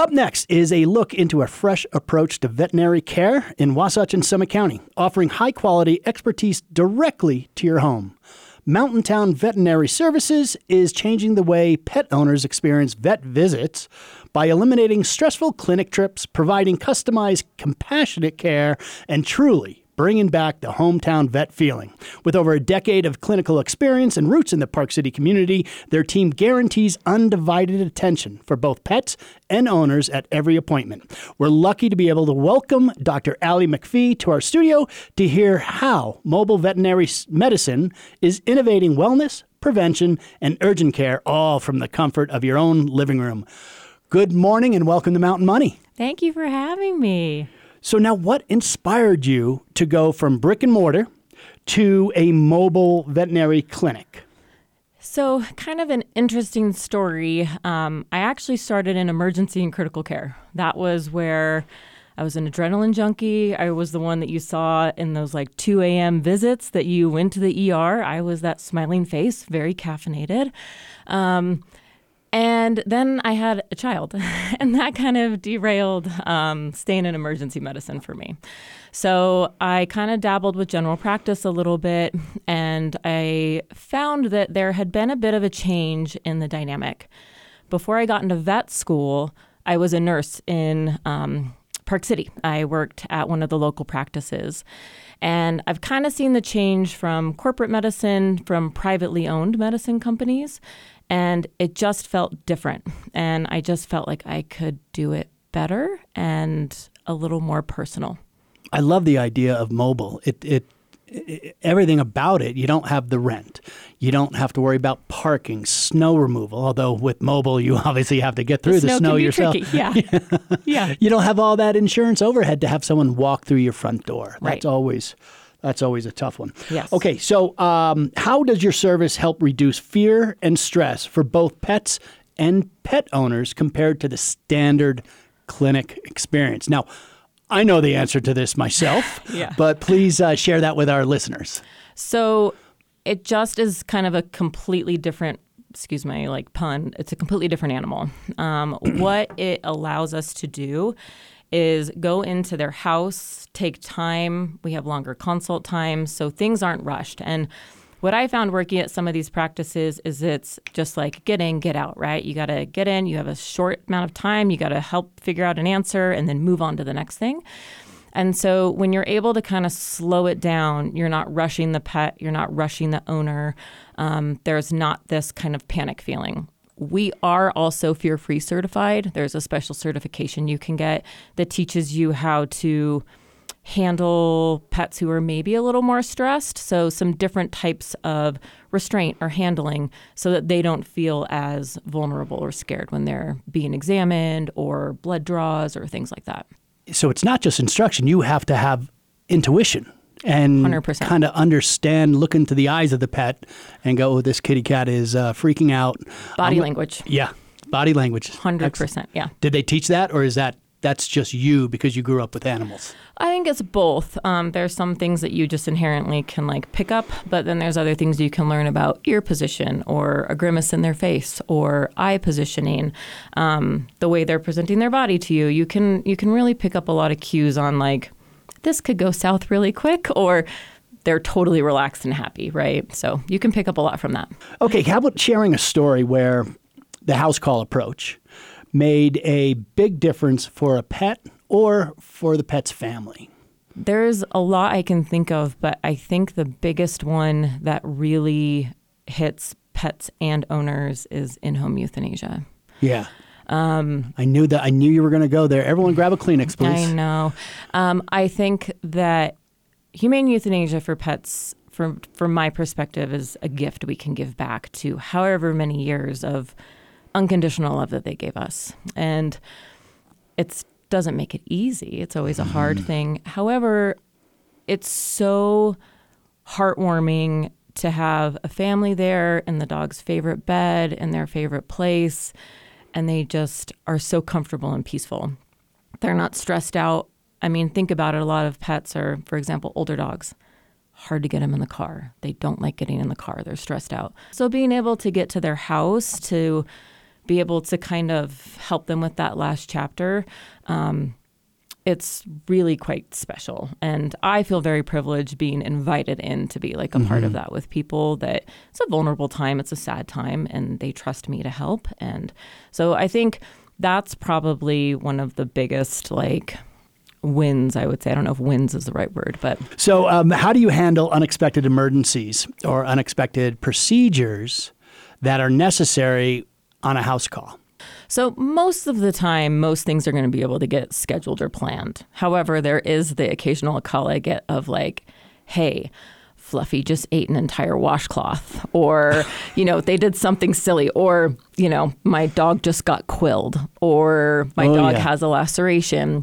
Up next is a look into a fresh approach to veterinary care in Wasatch and Summit County, offering high-quality expertise directly to your home. Mountain Town Veterinary Services is changing the way pet owners experience vet visits by eliminating stressful clinic trips, providing customized, compassionate care, and truly bringing back the hometown vet feeling. With over a decade of clinical experience and roots in the Park City community, their team guarantees undivided attention for both pets and owners at every appointment. We're lucky to be able to welcome Dr. Allie McPhee to our studio to hear how mobile veterinary medicine is innovating wellness, prevention, and urgent care, all from the comfort of your own living room. Good morning and welcome to Mountain Money. Thank you for having me. So now what inspired you to go from brick and mortar to a mobile veterinary clinic? So kind of an interesting story. I actually started in emergency and critical care. That was where I was an adrenaline junkie. I was the one that you saw in those like 2 a.m. visits that you went to the ER. I was that smiling face, very caffeinated. And then I had a child, and that kind of derailed staying in emergency medicine for me. So I kind of dabbled with general practice a little bit, and I found that there had been a bit of a change in the dynamic. Before I got into vet school, I was a nurse in Park City. I worked at one of the local practices. And I've kind of seen the change from corporate medicine, from privately owned medicine companies, and it just felt different. And I just felt like I could do it better and a little more personal. I love the idea of mobile. Everything about it, you don't have the rent. You don't have to worry about parking, snow removal, although with mobile, you obviously have to get through the snow yourself. Tricky. Yeah. Yeah. You don't have all that insurance overhead to have someone walk through your front door. Right. That's always a tough one. Yes. Okay, so how does your service help reduce fear and stress for both pets and pet owners compared to the standard clinic experience? Now, I know the answer to this myself, Yeah. but please share that with our listeners. So it just is kind of a completely different, excuse my pun, it's a completely different animal. What it allows us to do is go into their house, take time. We have longer consult times, so things aren't rushed. And what I found working at some of these practices is it's just like get in, get out, right? You got to get in, you have a short amount of time, you got to help figure out an answer and then move on to the next thing. And so when you're able to kind of slow it down, you're not rushing the pet, you're not rushing the owner. There's not this kind of panic feeling. We are also fear-free certified. There's a special certification you can get that teaches you how to handle pets who are maybe a little more stressed. So some different types of restraint or handling so that they don't feel as vulnerable or scared when they're being examined or blood draws or things like that. So it's not just instruction. You have to have intuition and 100%. kind of understand, look into the eyes of the pet and go, oh, this kitty cat is freaking out. Body language. Yeah, body language. 100%, yeah. Did they teach that, or is that's just you because you grew up with animals? I think it's both. There's some things that you just inherently can pick up, but then there's other things you can learn about ear position or a grimace in their face or eye positioning, the way they're presenting their body to you. You can really pick up a lot of cues on this could go south really quick, or they're totally relaxed and happy, right? So you can pick up a lot from that. Okay, how about sharing a story where the house call approach made a big difference for a pet or for the pet's family? There's a lot I can think of, but I think the biggest one that really hits pets and owners is in-home euthanasia. Yeah. I knew you were going to go there. Everyone grab a Kleenex, please. I know. I think that humane euthanasia for pets, from my perspective, is a gift we can give back to however many years of unconditional love that they gave us. And it doesn't make it easy. It's always a hard thing. However, it's so heartwarming to have a family there in the dog's favorite bed, in their favorite place, and they just are so comfortable and peaceful. They're not stressed out. I mean, think about it. A lot of pets are, for example, older dogs. Hard to get them in the car. They don't like getting in the car. They're stressed out. So being able to get to their house, to be able to kind of help them with that last chapter, it's really quite special. And I feel very privileged being invited in to be like a part of that with people that it's a vulnerable time, it's a sad time, and they trust me to help. And so I think that's probably one of the biggest like wins, I would say. I don't know if wins is the right word, but. So how do you handle unexpected emergencies or unexpected procedures that are necessary on a house call? So most of the time, most things are going to be able to get scheduled or planned. However, there is the occasional call I get of like, hey, Fluffy just ate an entire washcloth, or, they did something silly, or, my dog just got quilled, or my dog has a laceration.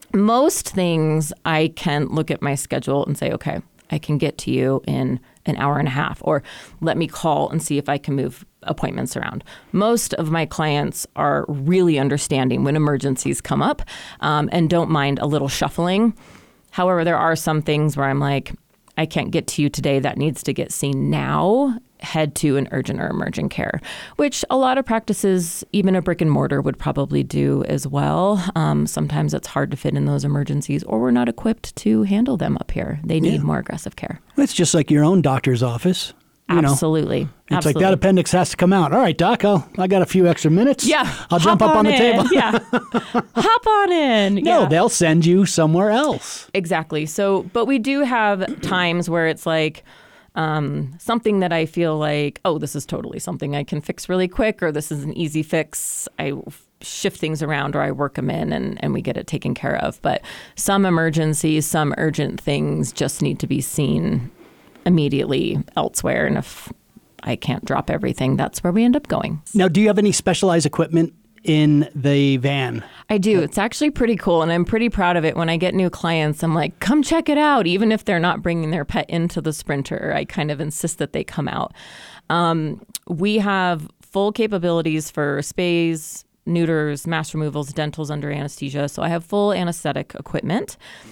Most things I can look at my schedule and say, okay, I can get to you in an hour and a half, or let me call and see if I can move appointments around. Most of my clients are really understanding when emergencies come up and don't mind a little shuffling. However, there are some things where I'm like, I can't get to you today, that needs to get seen now. Head to an urgent or emergent care, which a lot of practices, even a brick and mortar, would probably do as well. Sometimes it's hard to fit in those emergencies, or we're not equipped to handle them up here. They need more aggressive care. It's just like your own doctor's office. Absolutely. It's like that appendix has to come out. All right, Doc, I got a few extra minutes. Yeah. I'll jump up on the table. Yeah. Hop on in. No, they'll send you somewhere else. Exactly. So, but we do have times where it's like, something that I feel like, oh, this is totally something I can fix really quick, or this is an easy fix. I shift things around, or I work them in and we get it taken care of. But some emergencies, some urgent things just need to be seen immediately elsewhere. And if I can't drop everything, that's where we end up going. Now, do you have any specialized equipment in the van? I do. It's actually pretty cool, and I'm pretty proud of it. When I get new clients, I'm like, come check it out. Even if they're not bringing their pet into the Sprinter, I kind of insist that they come out. We have full capabilities for spays, neuters, mass removals, dentals under anesthesia. So I have full anesthetic equipment,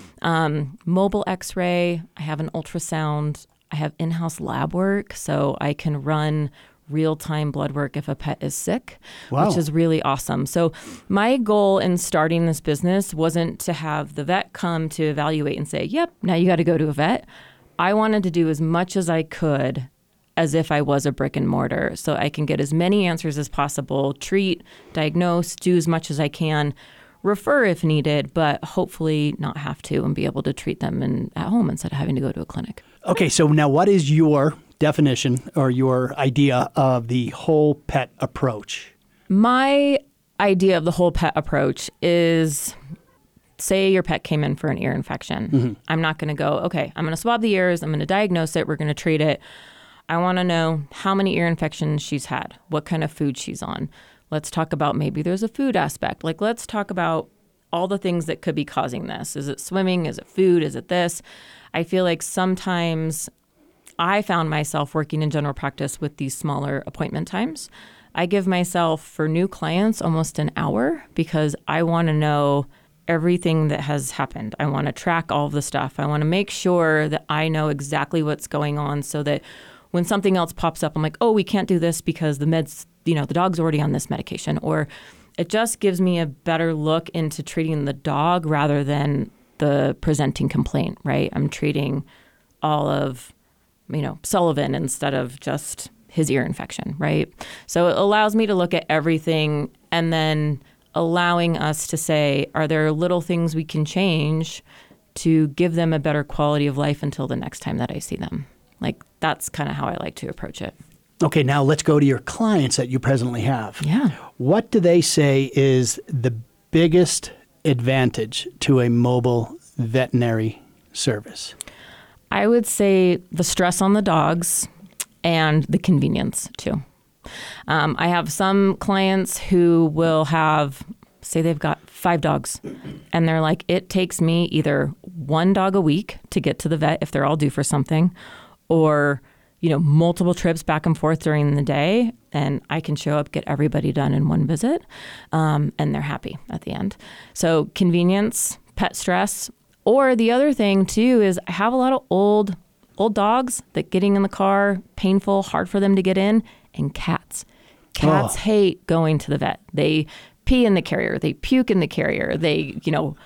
mobile x-ray. I have an ultrasound. I have in-house lab work, so I can run real-time blood work if a pet is sick, which is really awesome. So my goal in starting this business wasn't to have the vet come to evaluate and say, yep, now you got to go to a vet. I wanted to do as much as I could as if I was a brick and mortar, so I can get as many answers as possible, treat, diagnose, do as much as I can, refer if needed, but hopefully not have to, and be able to treat them at home instead of having to go to a clinic. Okay, so now what is your definition or your idea of the whole pet approach? My idea of the whole pet approach is, say your pet came in for an ear infection. I'm not going to go, okay, I'm going to swab the ears, I'm going to diagnose it, we're going to treat it. I want to know how many ear infections she's had, what kind of food she's on. Let's talk about maybe there's a food aspect. Like, let's talk about all the things that could be causing this. Is it swimming? Is it food? Is it this? I feel like sometimes I found myself working in general practice with these smaller appointment times. I give myself, for new clients, almost an hour, because I want to know everything that has happened. I want to track all of the stuff. I want to make sure that I know exactly what's going on, so that when something else pops up, I'm like, oh, we can't do this because the meds, the dog's already on this medication. Or it just gives me a better look into treating the dog rather than the presenting complaint, right? I'm treating all of Sullivan instead of just his ear infection, right? So it allows me to look at everything, and then allowing us to say, are there little things we can change to give them a better quality of life until the next time that I see them? Like, that's kind of how I like to approach it. Okay, now let's go to your clients that you presently have. Yeah. What do they say is the biggest advantage to a mobile veterinary service? I would say the stress on the dogs and the convenience too. I have some clients who will have, say they've got 5 dogs, and they're like, it takes me either 1 dog a week to get to the vet if they're all due for something, or multiple trips back and forth during the day, and I can show up, get everybody done in one visit, and they're happy at the end. So convenience, pet stress. Or the other thing too is I have a lot of old dogs that getting in the car, painful, hard for them to get in, and cats. Cats hate going to the vet. They pee in the carrier. They puke in the carrier. They,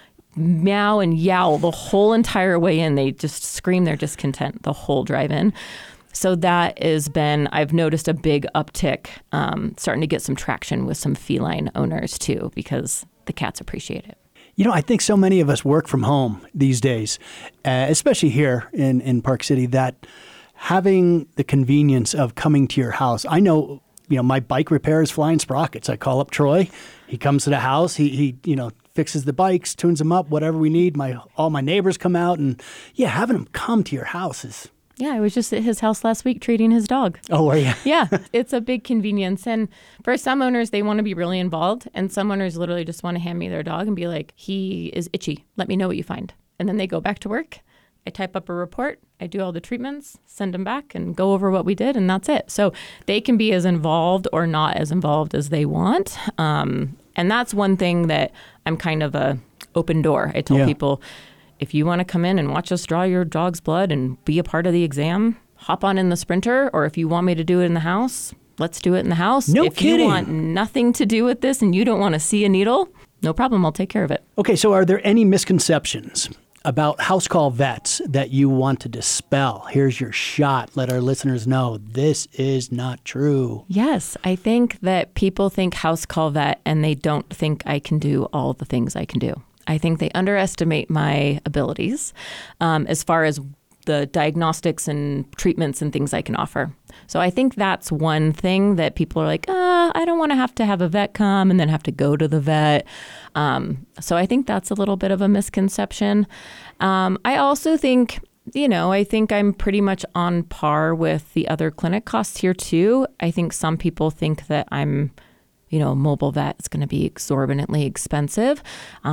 meow and yowl the whole entire way in. They just scream their discontent the whole drive in. So that has been, I've noticed a big uptick, starting to get some traction with some feline owners too, because the cats appreciate it. I think so many of us work from home these days, especially here in Park City, that having the convenience of coming to your house. I know, my bike repair is flying sprockets. I call up Troy. He comes to the house. He fixes the bikes, tunes them up, whatever we need. All my neighbors come out, and having them come to your house is... Yeah, I was just at his house last week treating his dog. Oh, were you? Yeah, it's a big convenience. And for some owners, they want to be really involved. And some owners literally just want to hand me their dog and be like, he is itchy. Let me know what you find. And then they go back to work. I type up a report. I do all the treatments, send them back, and go over what we did, and that's it. So they can be as involved or not as involved as they want. And that's one thing that I'm kind of a open door. I tell people, if you want to come in and watch us draw your dog's blood and be a part of the exam, hop on in the Sprinter. Or if you want me to do it in the house, let's do it in the house. No if kidding. You want nothing to do with this and you don't want to see a needle, no problem. I'll take care of it. Okay, so are there any misconceptions about house call vets that you want to dispel? Here's your shot. Let our listeners know this is not true. Yes, I think that people think house call vet and they don't think I can do all the things I can do. I think they underestimate my abilities as far as the diagnostics and treatments and things I can offer. So I think that's one thing that people are like, I don't want to have a vet come and then have to go to the vet. So I think that's a little bit of a misconception. I also think, I think I'm pretty much on par with the other clinic costs here too. I think some people think that I'm a mobile vet is going to be exorbitantly expensive.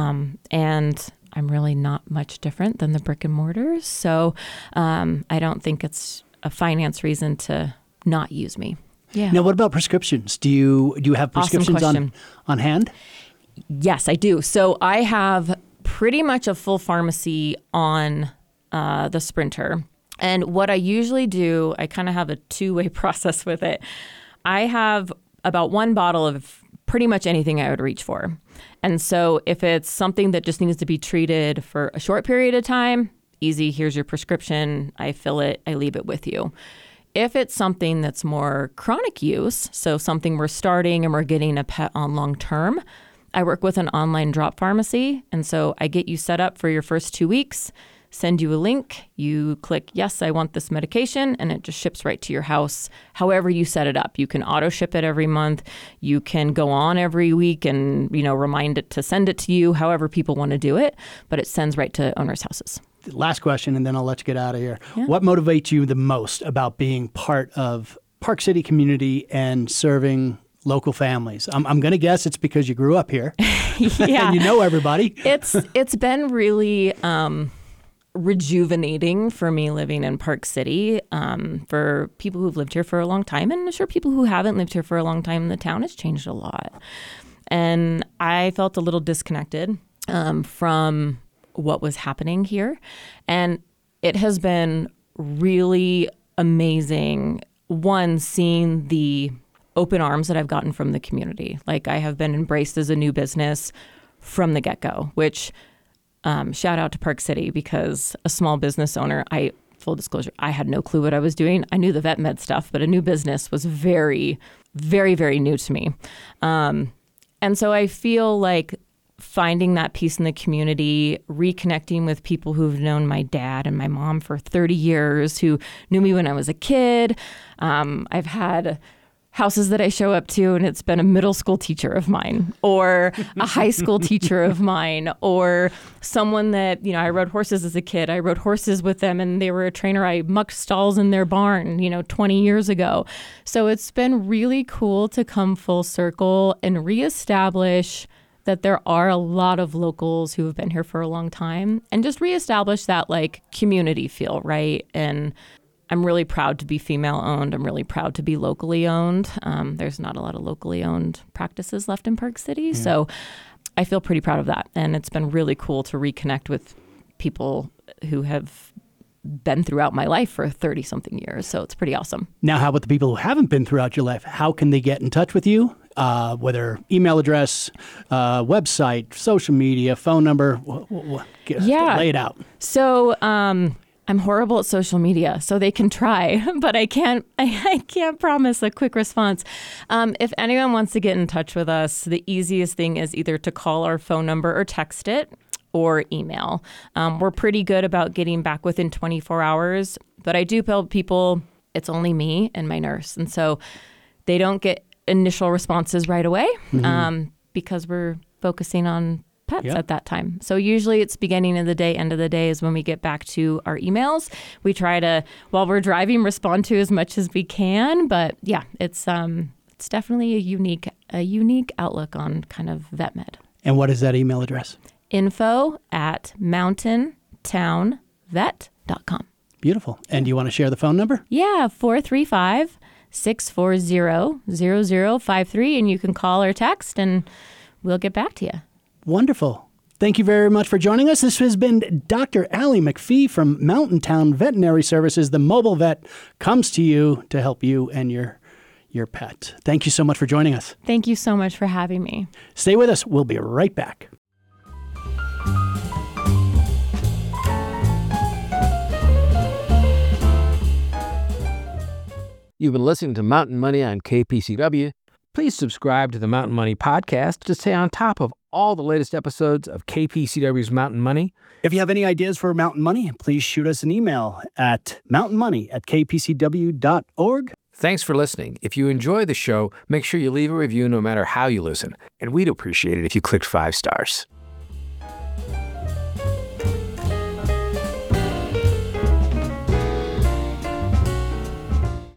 And I'm really not much different than the brick and mortars. So I don't think it's a finance reason to not use me. Yeah. Now, what about prescriptions? Do you have prescriptions on hand? Yes, I do. So I have pretty much a full pharmacy on the Sprinter. And what I usually do, I kind of have a two-way process with it. I have about one bottle of pretty much anything I would reach for. And so if it's something that just needs to be treated for a short period of time, easy, here's your prescription, I fill it, I leave it with you. If it's something that's more chronic use, so something we're starting and we're getting a pet on long term, I work with an online drop pharmacy. And so I get you set up for your first 2 weeks, send you a link, you click, yes, I want this medication, and it just ships right to your house, however you set it up. You can auto ship it every month. You can go on every week and, remind it to send it to you, however people want to do it, but it sends right to owners' houses. Last question, and then I'll let you get out of here. Yeah. What motivates you the most about being part of Park City community and serving local families? I'm going to guess it's because you grew up here Yeah. and you know everybody. It's been really rejuvenating for me living in Park City. For people who've lived here for a long time, and I'm sure people who haven't lived here for a long time, the town has changed a lot. And I felt a little disconnected from what was happening here. And it has been really amazing, one, seeing the open arms that I've gotten from the community. Like, I have been embraced as a new business from the get-go, which shout out to Park City, because a small business owner, full disclosure, I had no clue what I was doing. I knew the vet med stuff, but a new business was very, very, very new to me. And so I feel like finding that peace in the community, reconnecting with people who've known my dad and my mom for 30 years, who knew me when I was a kid. I've had houses that I show up to, and it's been a middle school teacher of mine, or a high school teacher of mine, or someone that, I rode horses as a kid. I rode horses with them, and they were a trainer. I mucked stalls in their barn, 20 years ago. So it's been really cool to come full circle and reestablish that there are a lot of locals who have been here for a long time, and just reestablish that community feel, right? And I'm really proud to be female owned. I'm really proud to be locally owned. There's not a lot of locally owned practices left in Park City. Yeah. So I feel pretty proud of that. And it's been really cool to reconnect with people who have been throughout my life for 30-something years. So it's pretty awesome. Now, how about the people who haven't been throughout your life? How can they get in touch with you? Whether email address, website, social media, phone number, lay it out. So I'm horrible at social media, so they can try, but I can't promise a quick response. If anyone wants to get in touch with us, the easiest thing is either to call our phone number or text it or email. We're pretty good about getting back within 24 hours, but I do tell people it's only me and my nurse. And so they don't get initial responses right away because we're focusing on pets at that time. So usually it's beginning of the day, end of the day is when we get back to our emails. We try to, while we're driving, respond to as much as we can. But yeah, it's definitely a unique outlook on kind of vet med. And what is that email address? info@mountaintownvet.com. Beautiful. And do you want to share the phone number? Yeah, 435-640-0053. And you can call or text and we'll get back to you. Wonderful. Thank you very much for joining us. This has been Dr. Allie McPhee from Mountain Town Veterinary Services. The mobile vet comes to you to help you and your pet. Thank you so much for joining us. Thank you so much for having me. Stay with us. We'll be right back. You've been listening to Mountain Money on KPCW. Please subscribe to the Mountain Money podcast to stay on top of all the latest episodes of KPCW's Mountain Money. If you have any ideas for Mountain Money, please shoot us an email at mountainmoney@kpcw.org. Thanks for listening. If you enjoy the show, make sure you leave a review no matter how you listen. And we'd appreciate it if you clicked 5 stars.